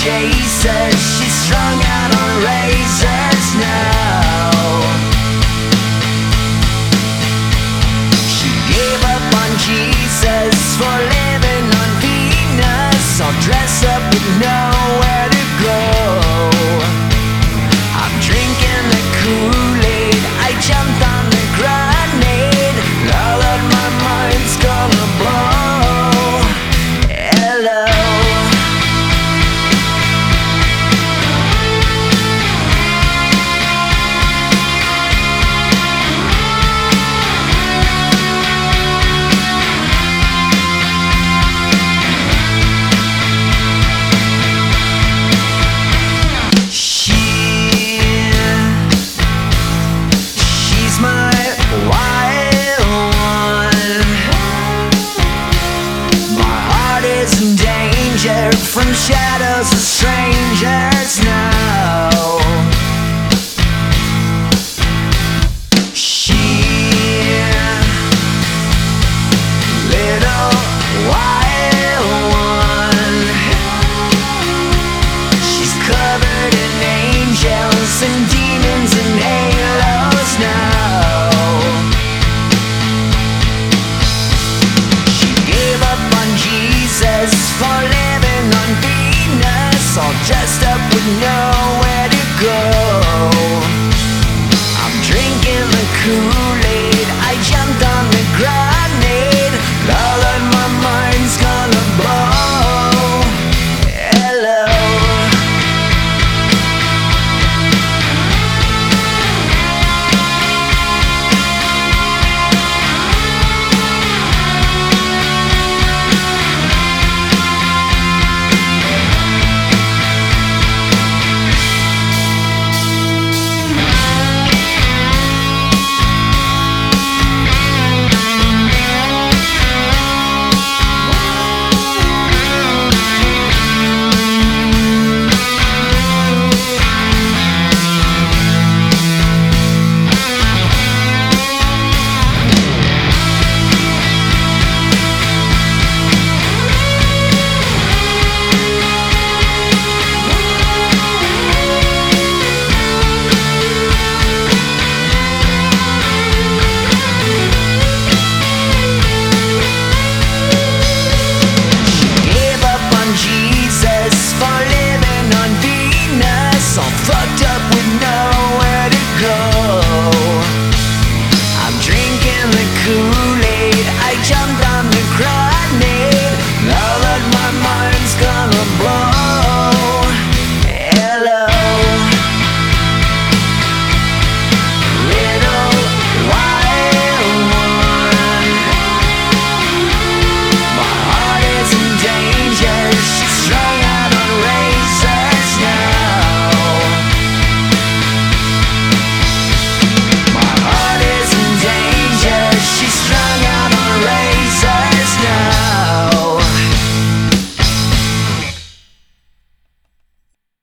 chasers. She's strung out on razors now. She gave up on Jesus for living on Venus, all dressed up with nowhere to go. I'm drinking the Kool-Aid, I jumped on the grenade. Now that my mind's gonna blow. Hello. She's my wild one. My heart is in danger from shadows of strangers now.